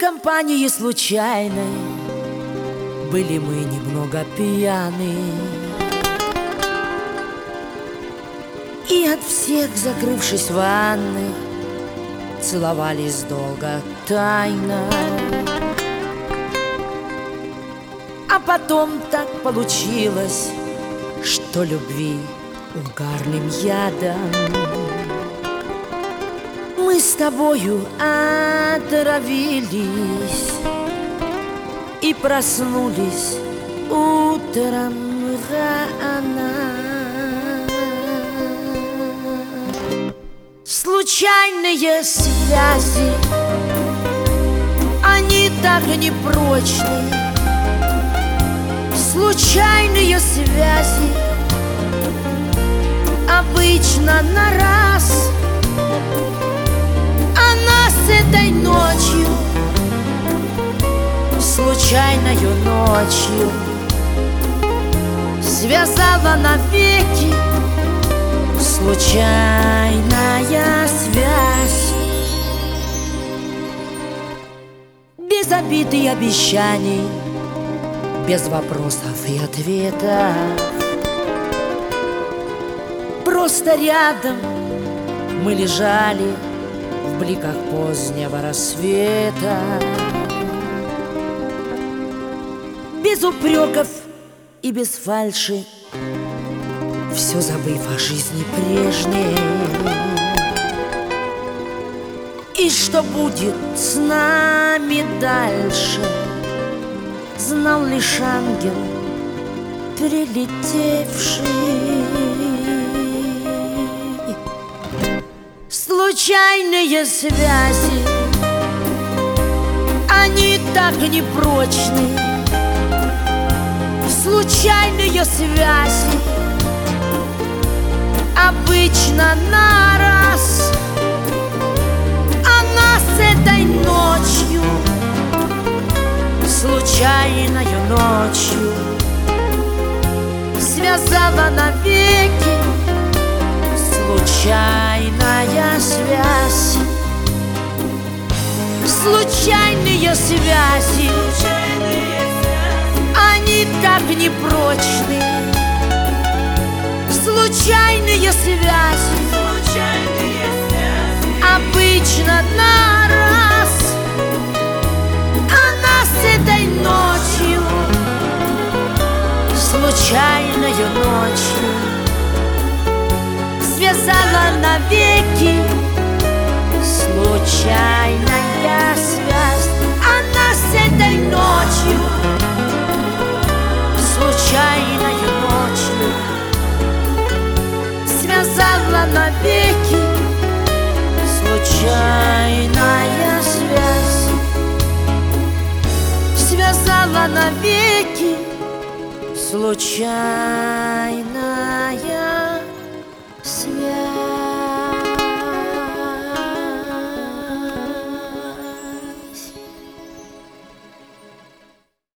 компании случайной были мы немного пьяны, и от всех, закрывшись в ванной, целовались долго, тайно. А потом так получилось, что любви угарным ядом мы с тобою отравились и проснулись утром рано. Случайные связи, они так непрочны. Случайные связи обычно на раз, а нас этой ночью, случайною ночью, связала навеки случайная связь. Без обид и обещаний, без вопросов и ответов, просто рядом мы лежали в бликах позднего рассвета. Без упреков и без фальши, все забыв о жизни прежней. И что будет с нами дальше, знал лишь ангел, прилетевший. Случайные связи, они так непрочны. Случайные связи обычно на раз, а нас этой ночью, случайною ночью, связала навеки случайная связь. Случайные связи, они так непрочны. Случайные связи обычно на раз, а нас этой ночью, случайною ночью, связала навеки случайная связь. А нас этой ночью, случайною ночью, связала навеки случайная связь. Связала навеки случайная